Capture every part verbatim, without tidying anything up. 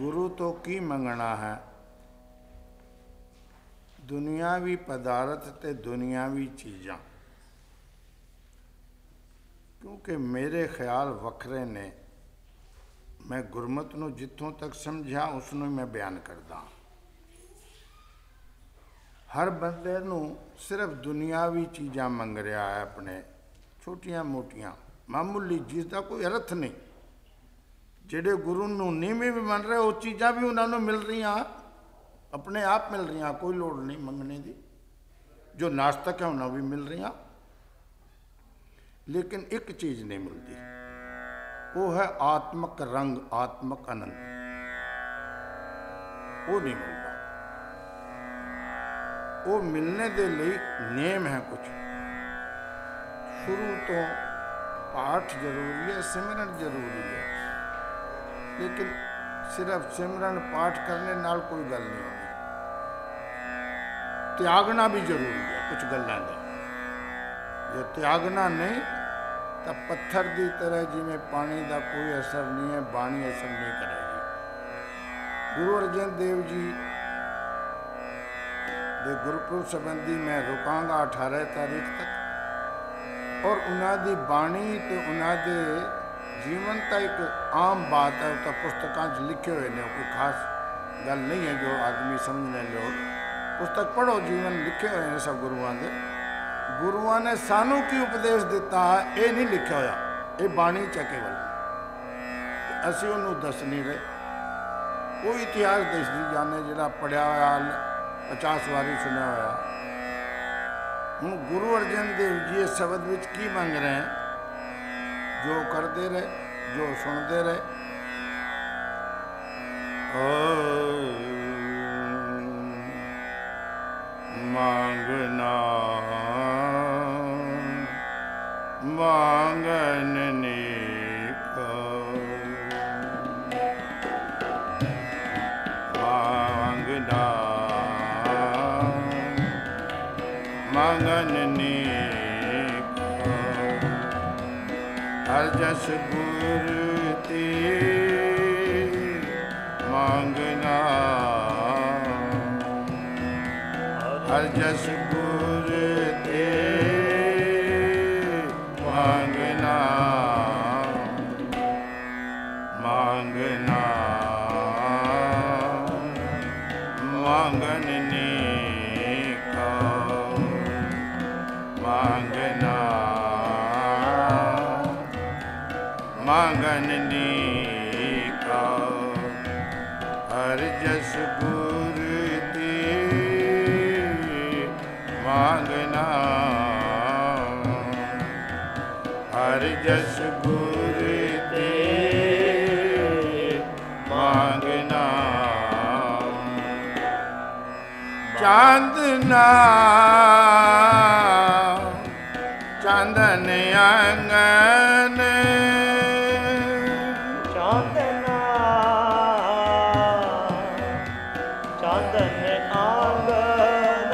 गुरु तो की मंगना है, दुनियावी पदार्थ ते दुनियावी चीज़ां, क्योंकि मेरे ख्याल वखरे ने। मैं गुरमत नूं जिथों तक समझा उसनूं मैं बयान करदा। हर बंदे नूं सिर्फ दुनियावी चीज़ां मंग रहा है, अपने छोटियां मोटियां मामूली, जिसका कोई अर्थ नहीं। ਜਿਹੜੇ गुरु ਨੂੰ नीवी भी मन रहे, वो चीज़ा भी उन्होंने मिल रही, अपने आप मिल रही, कोई लोड़ नहीं मंगने की। जो नास्तिक है उन्हें भी मिल रही, लेकिन एक चीज़ नहीं मिलती, वो है आत्मक रंग, आत्मक आनंद। वो नहीं मिलता। वो मिलने के लिए नेम है कुछ। शुरू तो पाठ जरूरी है, सिमरन जरूरी है, लेकिन सिर्फ सिमरन पाठ करने नाल कोई गल नहीं होगी। त्यागना भी जरूरी है कुछ गल्लां दा। जो त्यागना नहीं तो पत्थर की तरह जिमें पानी का कोई असर नहीं है, बाणी असर नहीं करेगी। गुरु अर्जन देव जी के गुरपुरब संबंधी मैं रुकांगा अठारह तारीख तक, और उन्होंने बाणी तो उन्होंने जीवन तो एक आम बात है, तो पुस्तकों लिखे हुए ने, कोई खास गल नहीं है जो आदमी समझने लोग। पुस्तक पढ़ो, जीवन लिखे हुए हैं सब गुरुआं दे। गुरुआं ने सानू की उपदेश दिता है, ये नहीं लिखा होया, ये बाणी च केवल असी उन्होंने दस नहीं रहे। वो इतिहास दसदी जाने जिहड़ा पढ़िया होया, पचास वारी सुनिया होया। हुण गुरु अर्जन देव जी इस शब्द विच की मंग रहे हैं? जो करते रहे, जो सुनते रहे। मांगना मांगन नेका, मांगना मांगन नेका, हर जस गुर ते मांगना, हर जस गुर ते मांगना, मांगना मांगन नेका, मांगना मांगन नेका, हर जस गुर ते मांगना, हर जस गुर ते मांगना, चांदना चांदन आंगन, चांदना चांदन आंगन,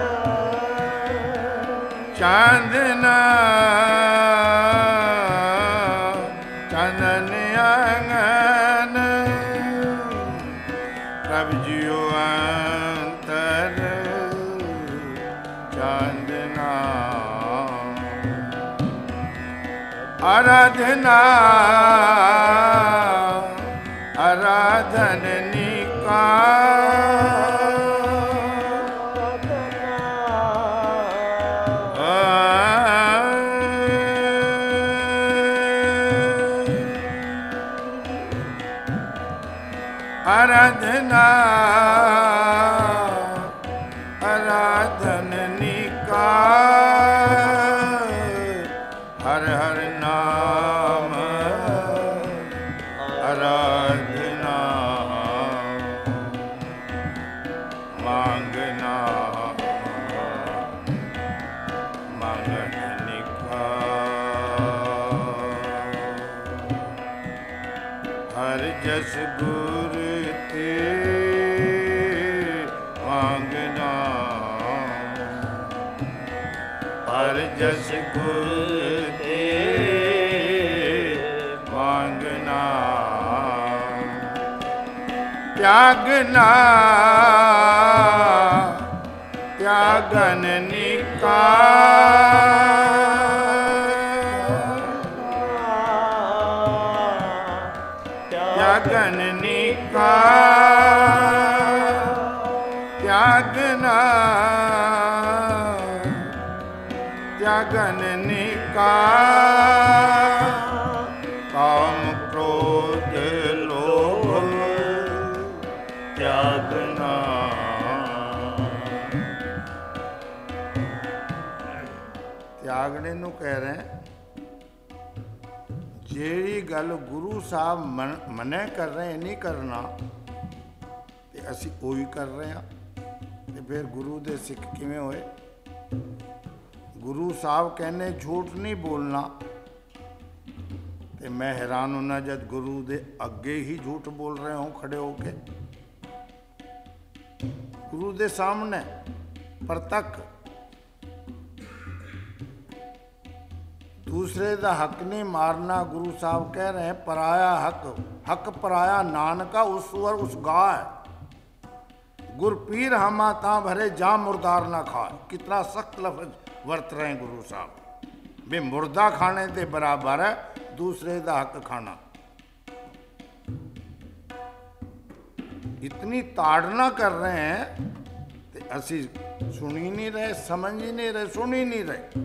चांदना चांदन आंगन, प्रभ जियो अंतर चांदना, आराधना आराधन निका, आराधना आराधन निका, हर हर नाम आराधना, मांगना मांगन निका, हर जस गुर ते मांगना, हर जस गुर ते मांगना, त्यागना त्यागन निका त्यागन निका त्यागना त्यागन निका काम क्रोध लोभ त्यागना त्यागने ਨੂੰ ਕਹਿ ਰਹੇ ਜਿਹੜੀ ਗੱਲ ਗੁਰੂ ਸਾਹਿਬ ਮਨੈ ਕਰ ਰਹੇ ਨਹੀਂ ਕਰਨਾ ਤੇ ਅਸੀਂ ਉਹੀ ਕਰ ਰਹੇ ਹਾਂ ਤੇ ਫਿਰ ਗੁਰੂ ਦੇ ਸਿੱਖ ਕਿਵੇਂ ਹੋਏ? ਗੁਰੂ ਸਾਹਿਬ ਕਹਿੰਦੇ ਝੂਠ ਨਹੀਂ ਬੋਲਣਾ ਤੇ ਮੈਂ ਹੈਰਾਨ ਹੁੰਦਾ ਜਦ ਗੁਰੂ ਦੇ ਅੱਗੇ ਹੀ ਝੂਠ ਬੋਲ ਰਹੇ ਹੋ ਖੜੇ ਹੋ ਕੇ ਗੁਰੂ ਦੇ ਸਾਹਮਣੇ ਪ੍ਰਤੱਖ दूसरे का हक नहीं मारना। गुरु साहब कह रहे हैं पराया हक हक पराया नानका उस सुअर उस गाय गुर पीर हमा ता भरे जा मुर्दार ना खाए। कितना सख्त लफ्ज वरत रहे हैं गुरु साहब भी मुर्दा खाने के बराबर है दूसरे का हक खाना। इतनी ताड़ना कर रहे हैं तो असी सुन ही नहीं रहे समझ ही नहीं रहे सुन ही नहीं रहे।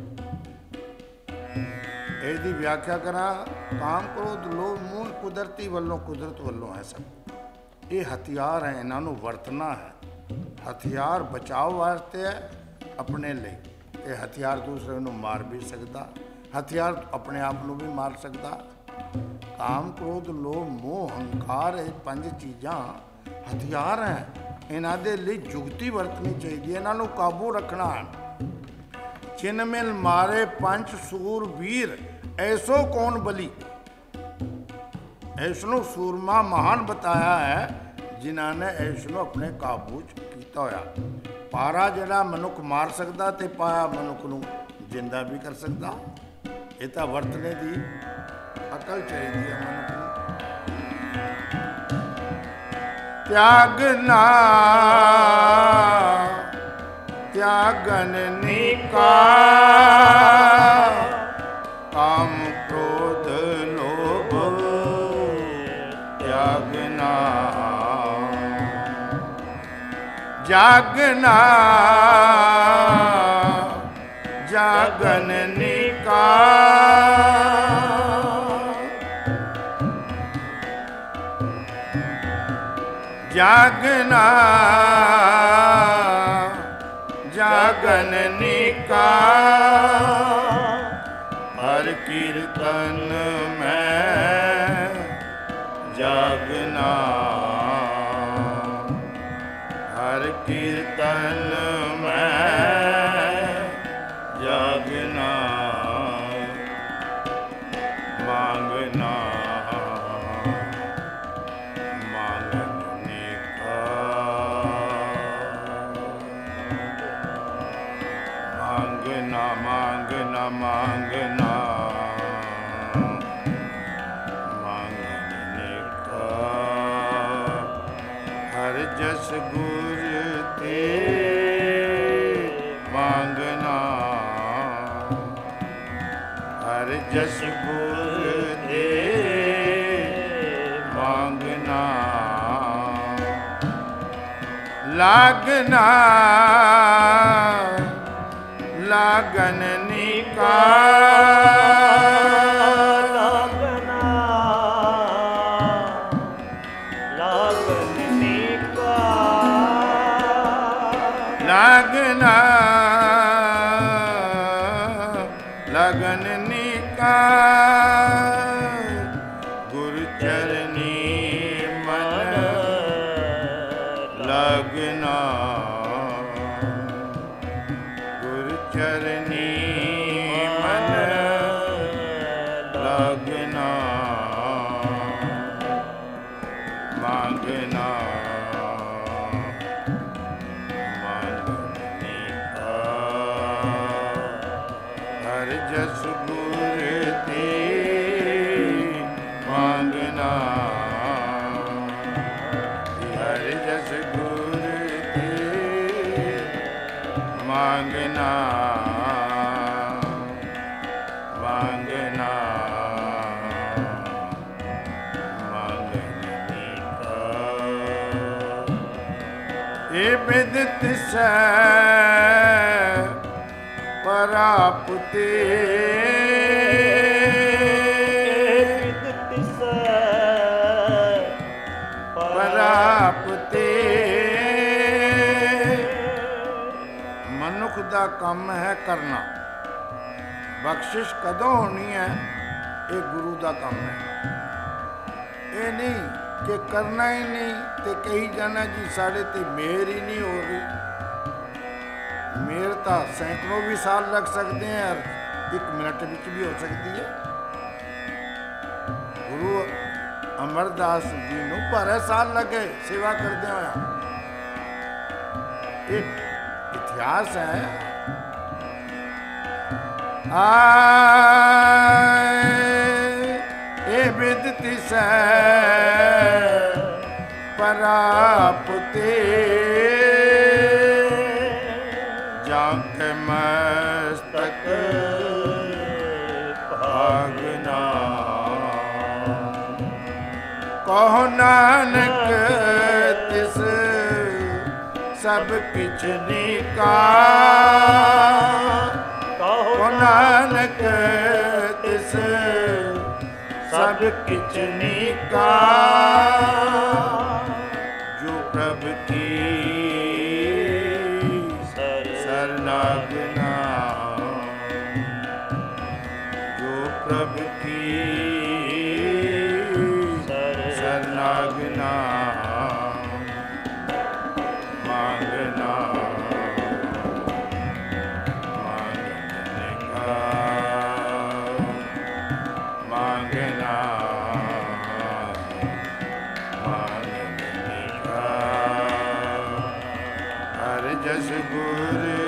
ਇਹਦੀ ਵਿਆਖਿਆ ਕਰਾਂ ਕਾਮ ਕ੍ਰੋਧ ਲੋਭ ਮੋਹ ਕੁਦਰਤੀ ਵੱਲੋਂ ਕੁਦਰਤ ਵੱਲੋਂ ਹੈ ਸਭ ਇਹ ਹਥਿਆਰ ਹੈ ਇਹਨਾਂ ਨੂੰ ਵਰਤਣਾ ਹੈ। ਹਥਿਆਰ ਬਚਾਓ ਵਾਸਤੇ ਹੈ ਆਪਣੇ ਲਈ ਇਹ ਹਥਿਆਰ ਦੂਸਰੇ ਨੂੰ ਮਾਰ ਵੀ ਸਕਦਾ ਹਥਿਆਰ ਆਪਣੇ ਆਪ ਨੂੰ ਵੀ ਮਾਰ ਸਕਦਾ। ਕਾਮ ਕ੍ਰੋਧ ਲੋਭ ਮੋਹ ਹੰਕਾਰ ਇਹ ਪੰਜ ਚੀਜ਼ਾਂ ਹਥਿਆਰ ਹੈ ਇਹਨਾਂ ਦੇ ਲਈ ਜੁਗਤੀ ਵਰਤਣੀ ਚਾਹੀਦੀ ਹੈ ਇਹਨਾਂ ਨੂੰ ਕਾਬੂ ਰੱਖਣਾ ਹੈ। चिन मिल मारे पंच सूर वीर ऐसो कौन बली ऐसनो सूरमा महान बताया है जिन्होंने ऐसनो अपने काबू किया होया। पारा जड़ा मनुख मार सकता ते पाया मनुख नूं जिंदा भी कर सकता। ये तो वरतने की अकल चाहिए है मनुख नूं। त्यागना त्यागन निका काम क्रोध लोभ त्यागना जागना जागन निका जागना जागन निका हर कीर्तन में जागना हर कीर्तन में जागना मांगना मांगना मांगना मांगने का हर जस गुर ते मांगना हर जस गुर ते मांगना लागना लागन निका लागना लागन निका लागना लगन निका गुरु चरनी मन लगना चरनी मन लगना मांगना मांगने ਇਹ ਬਿਦ ਤਿਸੈ ਪਰਾਪਤੇ ਪਰਾਪਤੇ ਮਨੁੱਖ ਦਾ ਕੰਮ ਹੈ ਕਰਨਾ, ਬਖਸ਼ਿਸ਼ ਕਦੋਂ ਹੋਣੀ ਹੈ ਇਹ ਗੁਰੂ ਦਾ ਕੰਮ ਹੈ। ਇਹ ਨਹੀਂ ਕਿ ਕਰਨਾ ਹੀ ਨਹੀਂ ਤੇ ਕਹੀ ਜਾਣਾ ਜੀ ਸਾਡੇ ਤੇ ਮਿਹਰ ਹੀ ਨਹੀਂ ਹੋ ਰਹੀ। ਮਿਹਰ ਤਾਂ ਸੈਂਕੜੋਂ ਵੀ ਸਾਲ ਲੱਗ ਸਕਦੇ ਹੈ ਔਰ ਇੱਕ ਮਿੰਟ ਵਿੱਚ ਵੀ ਹੋ ਸਕਦੀ ਹੈ। ਗੁਰੂ ਅਮਰਦਾਸ ਜੀ ਨੂੰ ਬਾਰਾਂ ਸਾਲ ਲੱਗੇ ਸੇਵਾ ਕਰਦੇ ਹੋਇਆ। ਇਹ ਇਤਿਹਾਸ ਹੈ। ਆਏ ਇਹ ਬਿਦ ਤਿਸੈ ਪਰਾਪਤੇ ਜਾਂ ਕੇ ਮਸਤਕ ਭਾਗਨਾ ਕਹੁ ਨਾਨਕ ਤਿਸ ਸਭ ਕਿਛ ਨੀਕਾ। ਕਹੁ ਨਾਨਕ ਤਿਸ ਸਭ ਕਿਛ ਨੀਕਾ। ਜੋ ਪ੍ਰਭ ਕੀ ਸਰਨਾਗਨਾ, ਜੋ ਪ੍ਰਭ ਕੀ ਸਰਨਾਗਨਾ ਮੰਗਨਾ ਮੰਗਨੇ ਕਾ ਮੰਗਨਾ ਮੰਗਨੇ ਕਾ। ਹਰਿ ਜਸ ਗੁਰ